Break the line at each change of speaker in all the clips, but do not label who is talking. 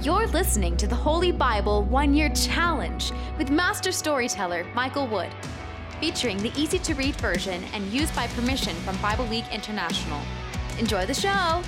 You're listening to the Holy Bible 1-Year Challenge with Master Storyteller Michael Wood, featuring the easy-to-read version and used by permission from Bible League International. Enjoy the show!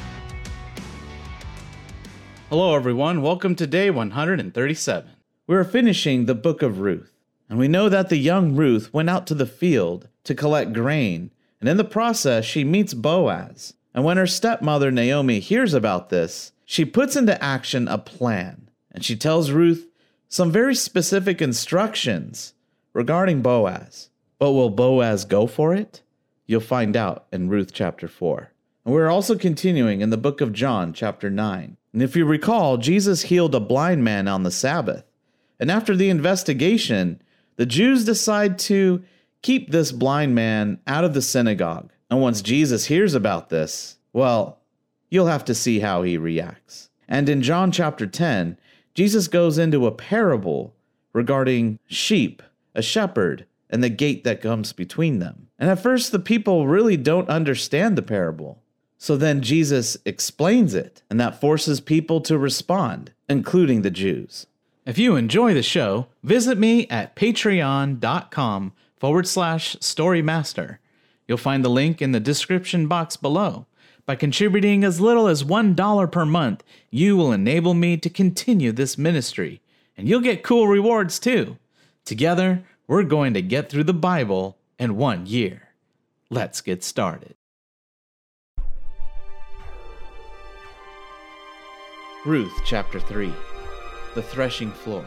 Hello everyone, welcome to day 137. We're finishing the book of Ruth, and we know that the young Ruth went out to the field to collect grain, and in the process she meets Boaz. And when her stepmother Naomi hears about this, she puts into action a plan, and she tells Ruth some very specific instructions regarding Boaz. But will Boaz go for it? You'll find out in Ruth chapter 4. And we're also continuing in the book of John chapter 9. And if you recall, Jesus healed a blind man on the Sabbath. And after the investigation, the Jews decide to keep this blind man out of the synagogue. And once Jesus hears about this, well, you'll have to see how he reacts. And in John chapter 10, Jesus goes into a parable regarding sheep, a shepherd, and the gate that comes between them. And at first, the people really don't understand the parable. So then Jesus explains it, and that forces people to respond, including the Jews. If you enjoy the show, visit me at patreon.com/storymaster. You'll find the link in the description box below. By contributing as little as $1 per month, you will enable me to continue this ministry, and you'll get cool rewards too. Together, we're going to get through the Bible in 1 year. Let's get started. Ruth chapter 3, the threshing floor.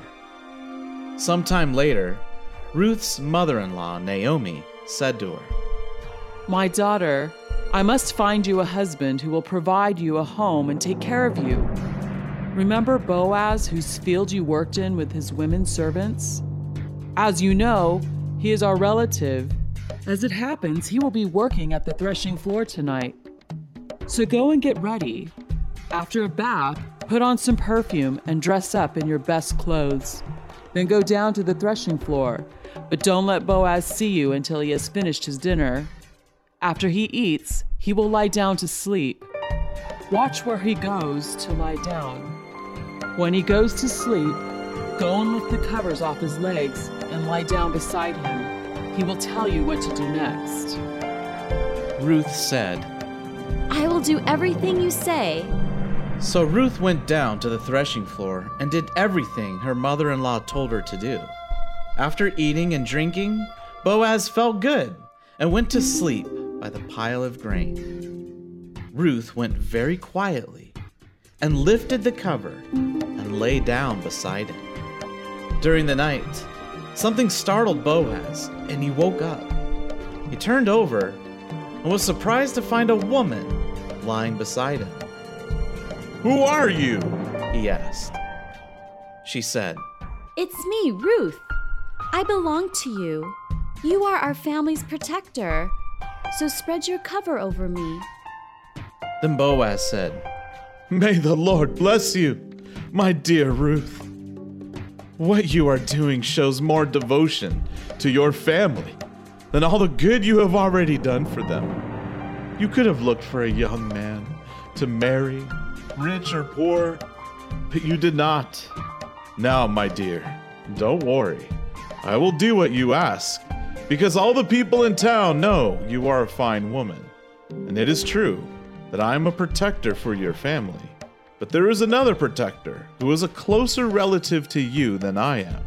Sometime later, Ruth's mother-in-law, Naomi, said to her,
"My daughter, I must find you a husband who will provide you a home and take care of you. Remember Boaz, whose field you worked in with his women servants? As you know, he is our relative. As it happens, he will be working at the threshing floor tonight. So go and get ready. After a bath, put on some perfume and dress up in your best clothes. Then go down to the threshing floor, but don't let Boaz see you until he has finished his dinner. After he eats, he will lie down to sleep. Watch where he goes to lie down. When he goes to sleep, go and lift the covers off his legs and lie down beside him. He will tell you what to do next."
Ruth said,
I will do everything you say.
So Ruth went down to the threshing floor and did everything her mother-in-law told her to do. After eating and drinking, Boaz felt good and went to sleep by the pile of grain. Ruth went very quietly and lifted the cover and lay down beside it. During the night, something startled Boaz and he woke up. He turned over and was surprised to find a woman lying beside him. "Who are you?" he asked. She said,
It's me, Ruth. I belong to you. You are our family's protector, so spread your cover over me.
Then Boaz said, "May the Lord bless you, my dear Ruth. What you are doing shows more devotion to your family than all the good you have already done for them. You could have looked for a young man to marry, rich or poor, but you did not. Now, my dear, don't worry. I will do what you ask, because all the people in town know you are a fine woman. And it is true that I am a protector for your family. But there is another protector who is a closer relative to you than I am.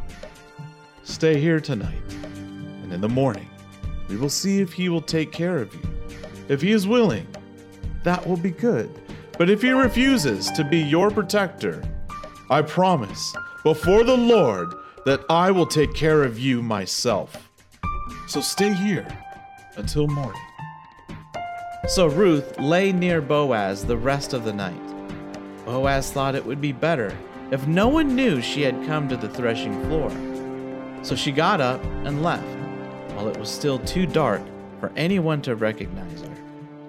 Stay here tonight, and in the morning we will see if he will take care of you. If he is willing, that will be good. But if he refuses to be your protector, I promise before the Lord that I will take care of you myself. So stay here until morning." So Ruth lay near Boaz the rest of the night. Boaz thought it would be better if no one knew she had come to the threshing floor. So she got up and left, while it was still too dark for anyone to recognize her.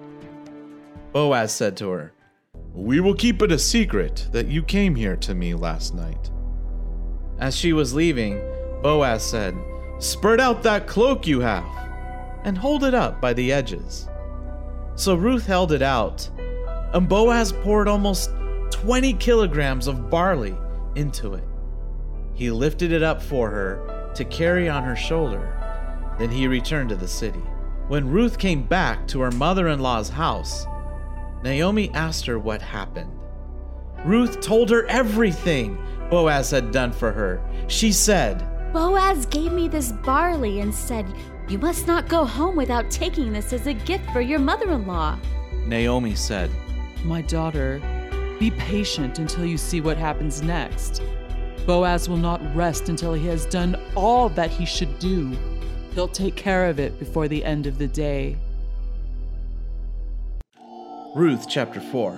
Boaz said to her, "We will keep it a secret that you came here to me last night." As she was leaving, Boaz said, "Spread out that cloak you have, and hold it up by the edges." So Ruth held it out, and Boaz poured almost 20 kilograms of barley into it. He lifted it up for her to carry on her shoulder. Then he returned to the city. When Ruth came back to her mother-in-law's house, Naomi asked her what happened. Ruth told her everything Boaz had done for her. She said,
Boaz gave me this barley and said, "You must not go home without taking this as a gift for your mother-in-law."
Naomi said,
My daughter, be patient until you see what happens next. Boaz will not rest until he has done all that he should do. He'll take care of it before the end of the day.
Ruth chapter 4.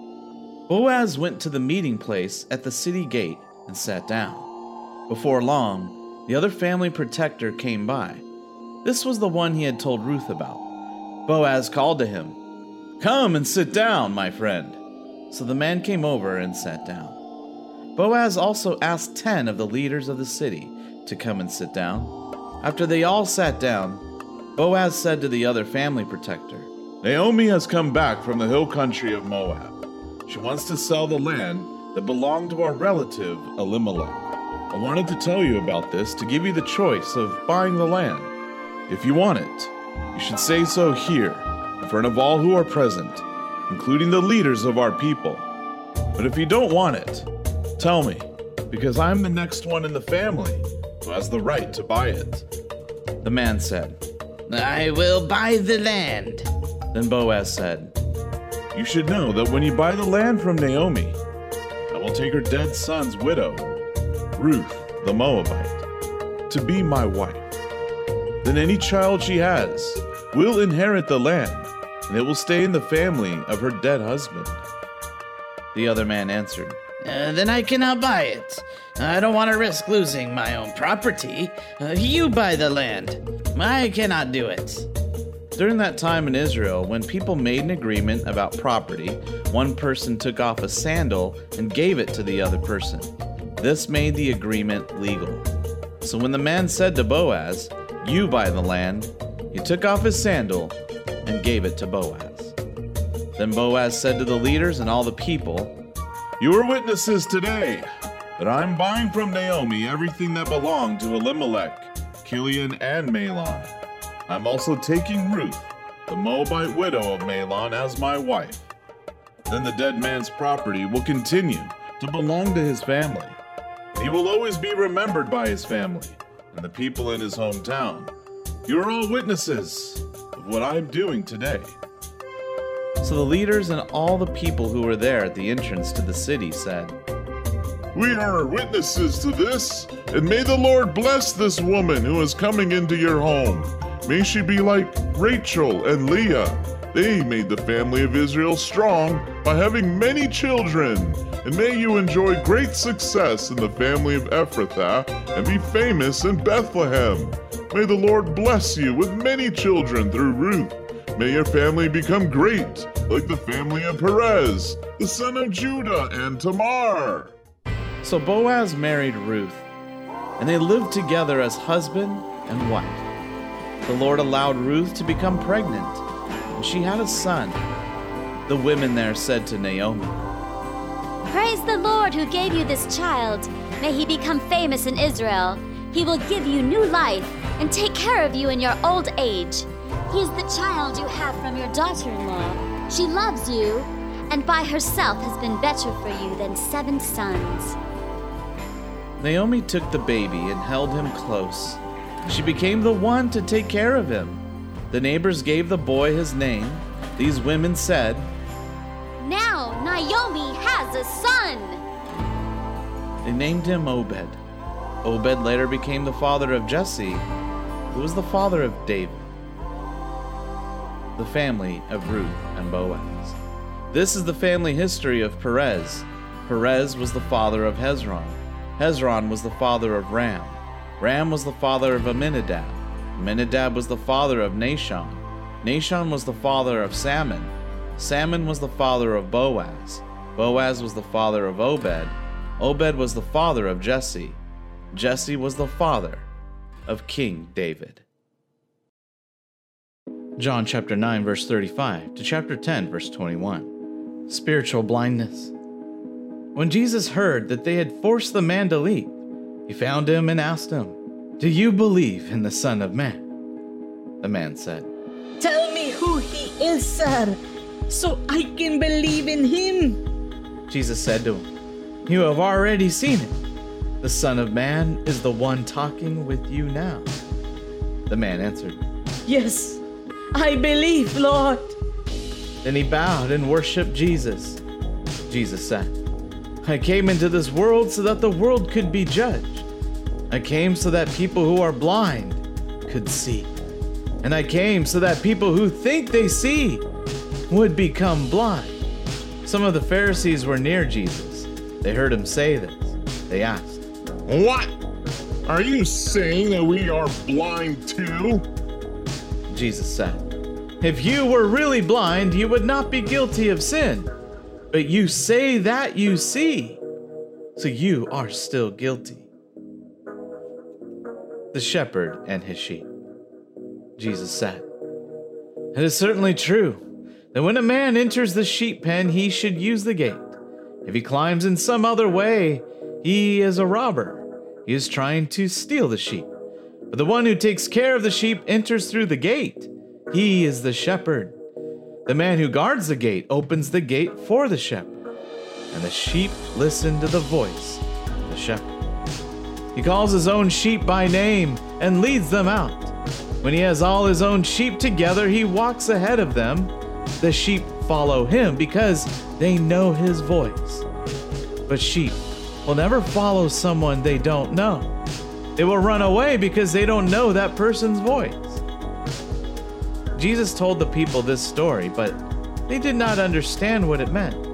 Boaz went to the meeting place at the city gate and sat down. Before long, the other family protector came by. This was the one he had told Ruth about. Boaz called to him, "Come and sit down, my friend." So the man came over and sat down. Boaz also asked 10 of the leaders of the city to come and sit down. After they all sat down, Boaz said to the other family protector,
Naomi has come back from the hill country of Moab. She wants to sell the land that belonged to our relative Elimelech. I wanted to tell you about this to give you the choice of buying the land. If you want it, you should say so here, in front of all who are present, including the leaders of our people. But if you don't want it, tell me, because I'm the next one in the family who has the right to buy it.
The man said,
I will buy the land.
Then Boaz said,
You should know that when you buy the land from Naomi, I will take her dead son's widow, Ruth the Moabite, to be my wife. Then any child she has will inherit the land, and it will stay in the family of her dead husband.
The other man answered,
Then I cannot buy it. I don't want to risk losing my own property. You buy the land. I cannot do it.
During that time in Israel, when people made an agreement about property, one person took off a sandal and gave it to the other person. This made the agreement legal. So when the man said to Boaz, You buy the land, he took off his sandal and gave it to Boaz. Then Boaz said to the leaders and all the people,
You are witnesses today that I'm buying from Naomi everything that belonged to Elimelech, Kilion, and Mahlon. I'm also taking Ruth, the Moabite widow of Mahlon, as my wife. Then the dead man's property will continue to belong to his family. He will always be remembered by his family and the people in his hometown. You are all witnesses of what I'm doing today.
So the leaders and all the people who were there at the entrance to the city said,
We are witnesses to this, and may the Lord bless this woman who is coming into your home. May she be like Rachel and Leah. They made the family of Israel strong by having many children. And may you enjoy great success in the family of Ephrathah and be famous in Bethlehem. May the Lord bless you with many children through Ruth. May your family become great, like the family of Perez, the son of Judah, and Tamar.
So Boaz married Ruth, and they lived together as husband and wife. The Lord allowed Ruth to become pregnant, and she had a son. The women there said to Naomi,
Praise the Lord who gave you this child. May he become famous in Israel. He will give you new life and take care of you in your old age. He is the child you have from your daughter-in-law. She loves you, and by herself has been better for you than 7 sons.
Naomi took the baby and held him close. She became the one to take care of him. The neighbors gave the boy his name. These women said,
Now Naomi has a son.
They named him Obed. Obed later became the father of Jesse, who was the father of David. The family of Ruth and Boaz. This is the family history of Perez. Perez was the father of Hezron. Hezron was the father of Ram. Ram was the father of Amminadab. Amminadab was the father of Nahshon. Nahshon was the father of Salmon. Salmon was the father of Boaz. Boaz was the father of Obed. Obed was the father of Jesse. Jesse was the father of King David. John chapter 9 verse 35 to chapter 10 verse 21. Spiritual blindness.
When Jesus heard that they had forced the man to leave, he found him and asked him, "Do you believe in the Son of Man?" The man said,
Tell me who he is, sir, so I can believe in him.
Jesus said to him, "You have already seen him. The Son of Man is the one talking with you now." The man answered,
Yes, I believe, Lord.
Then he bowed and worshiped Jesus. Jesus said, "I came into this world so that the world could be judged. I came so that people who are blind could see. And I came so that people who think they see would become blind." Some of the Pharisees were near Jesus. They heard him say this. They asked,
What? Are you saying that we are blind too?
Jesus said, "If you were really blind, you would not be guilty of sin. But you say that you see, so you are still guilty." The shepherd and his sheep. Jesus said, "It is certainly true that when a man enters the sheep pen, he should use the gate. If he climbs in some other way, he is a robber. He is trying to steal the sheep. But the one who takes care of the sheep enters through the gate. He is the shepherd. The man who guards the gate opens the gate for the shepherd, and the sheep listen to the voice of the shepherd. He calls his own sheep by name and leads them out. When he has all his own sheep together, he walks ahead of them. The sheep follow him because they know his voice. But sheep will never follow someone they don't know. They will run away because they don't know that person's voice." Jesus told the people this story, but they did not understand what it meant.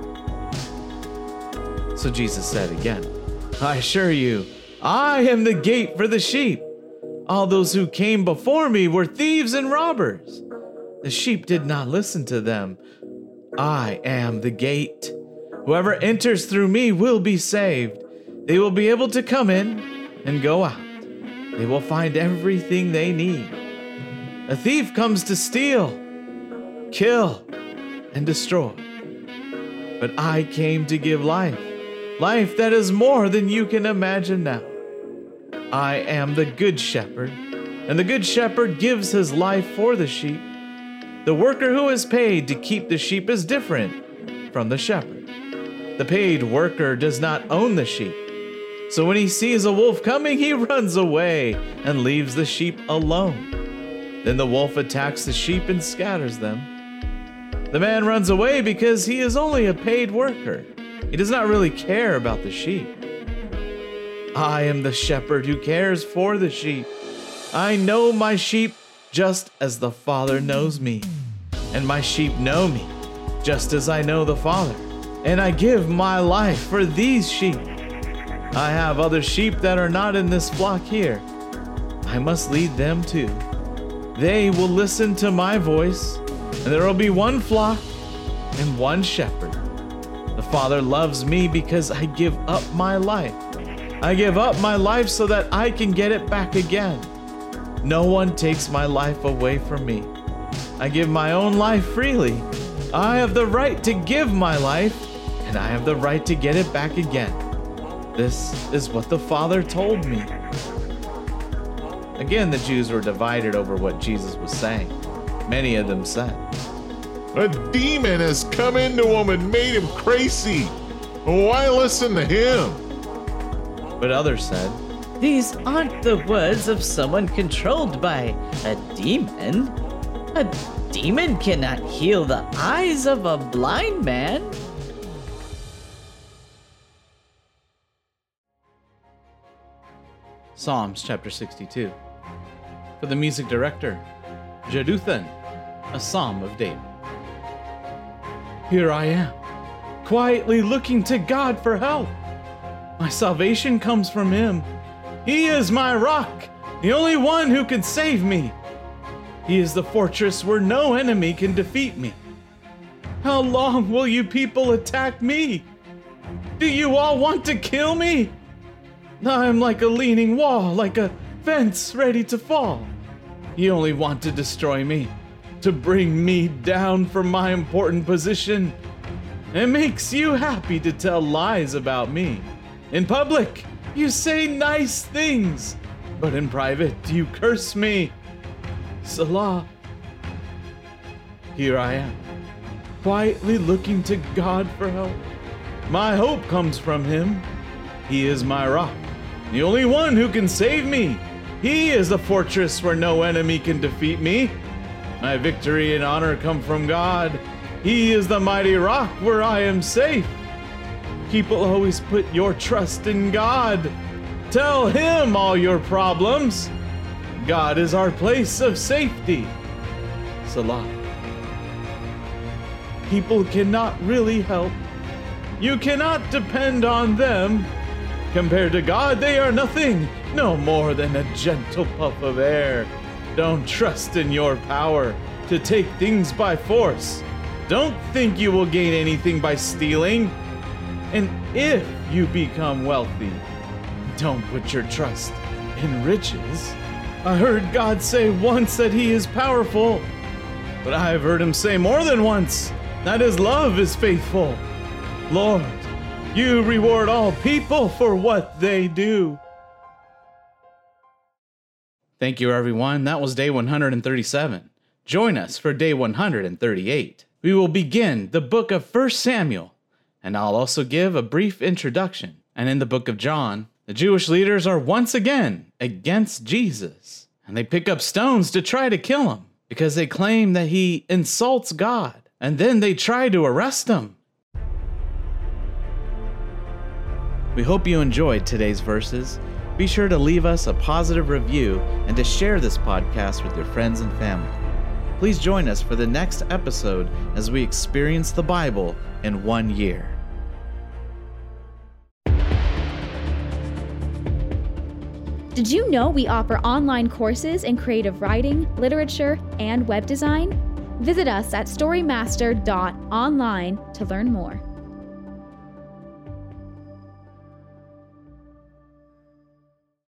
So Jesus said again, "I assure you, I am the gate for the sheep. All those who came before me were thieves and robbers. The sheep did not listen to them. I am the gate. Whoever enters through me will be saved. They will be able to come in and go out. They will find everything they need. A thief comes to steal, kill, and destroy. But I came to give life, life that is more than you can imagine now. I am the good shepherd, and the good shepherd gives his life for the sheep. The worker who is paid to keep the sheep is different from the shepherd. The paid worker does not own the sheep. So when he sees a wolf coming, he runs away and leaves the sheep alone. Then the wolf attacks the sheep and scatters them. The man runs away because he is only a paid worker. He does not really care about the sheep. I am the shepherd who cares for the sheep. I know my sheep just as the Father knows me, and my sheep know me just as I know the Father, and I give my life for these sheep. I have other sheep that are not in this flock here. I must lead them too. They will listen to my voice, and there will be one flock and one shepherd. The Father loves me because I give up my life. I give up my life so that I can get it back again. No one takes my life away from me. I give my own life freely. I have the right to give my life, and I have the right to get it back again. This is what the Father told me. Again, the Jews were divided over what Jesus was saying. Many of them said,
A demon has come into him and made him crazy. Why listen to him?
But others said,
These aren't the words of someone controlled by a demon. A demon cannot heal the eyes of a blind man.
Psalms chapter 62. For the music director, Jeduthun, a psalm of David. Here I am, quietly looking to God for help. My salvation comes from Him. He is my rock, the only one who can save me. He is the fortress where no enemy can defeat me. How long will you people attack me? Do you all want to kill me? I'm like a leaning wall, like a fence ready to fall. You only want to destroy me, to bring me down from my important position. It makes you happy to tell lies about me. In public, you say nice things, but in private, you curse me. Selah. Here I am, quietly looking to God for help. My hope comes from Him. He is my rock, the only one who can save me. He is the fortress where no enemy can defeat me. My victory and honor come from God. He is the mighty rock where I am safe. People always put your trust in God. Tell Him all your problems. God is our place of safety. Selah. People cannot really help. You cannot depend on them. Compared to God, they are nothing, no more than a gentle puff of air. Don't trust in your power to take things by force. Don't think you will gain anything by stealing. And if you become wealthy, don't put your trust in riches. I heard God say once that He is powerful, but I have heard Him say more than once that His love is faithful. Lord, You reward all people for what they do. Thank you, everyone. That was day 137. Join us for day 138. We will begin the book of 1 Samuel, and I'll also give a brief introduction. And in the book of John, the Jewish leaders are once again against Jesus, and they pick up stones to try to kill him because they claim that he insults God, and then they try to arrest him. We hope you enjoyed today's verses. Be sure to leave us a positive review and to share this podcast with your friends and family. Please join us for the next episode as we experience the Bible in 1 year.
Did you know we offer online courses in creative writing, literature, and web design? Visit us at storymaster.online to learn more.